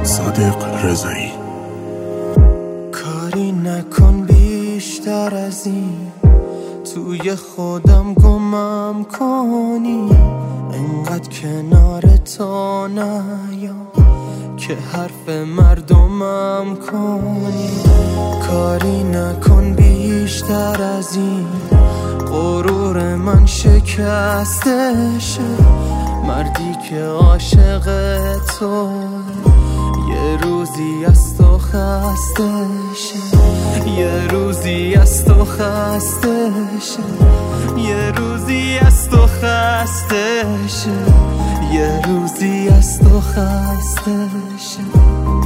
صادق رضایی. کاری نکن بیشتر از این، توی خودم گمم کنی، انقدر کنار تو نیام که حرف مردمم کنی. کاری نکن بیشتر از این، غرور من شکسته شه. مردی که عاشق تو یه روزی از تو خسته شه، یه روزی از تو خسته شه، یه روزی از تو خسته شه، یه روزی از تو خسته شه.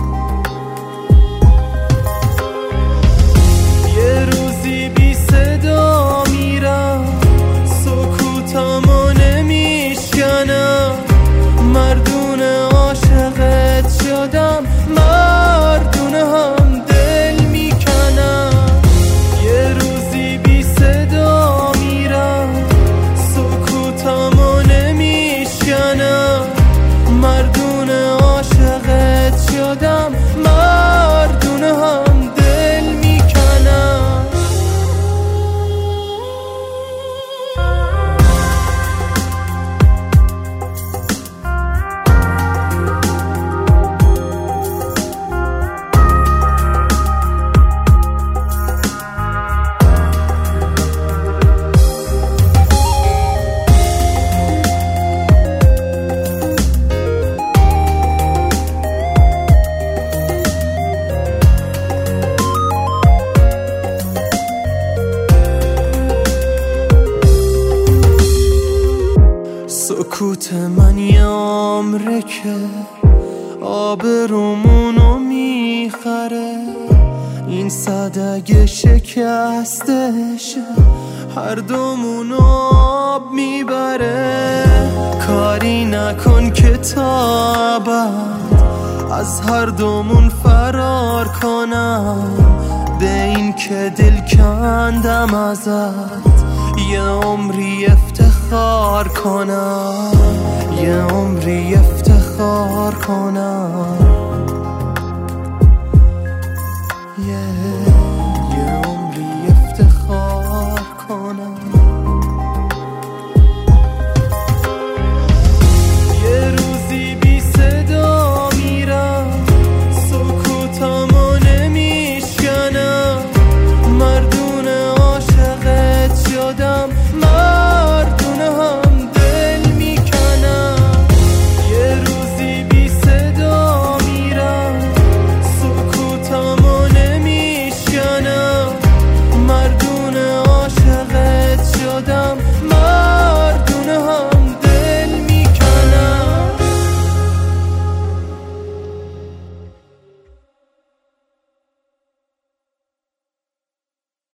یه روزی بی صدا میرم، سکوتمو نمیشکنم، مردون عاشقت شدم، مردونه هم دل میکنم. یه روزی بی صدا میرم، سکوتمو نمیشکنم، مردون عاشقت شدم، مردونه هم دل میکنم. سکوت من یه عمره که آبرومونو میخره، این صدق شکسته شه، هر دومونو آب میبره. کاری نکن که تا ابد از هر دومون فرار کنم، به این که دل کندم ازت یه عمری افتخار کنم، یه عمری افتخار کنم.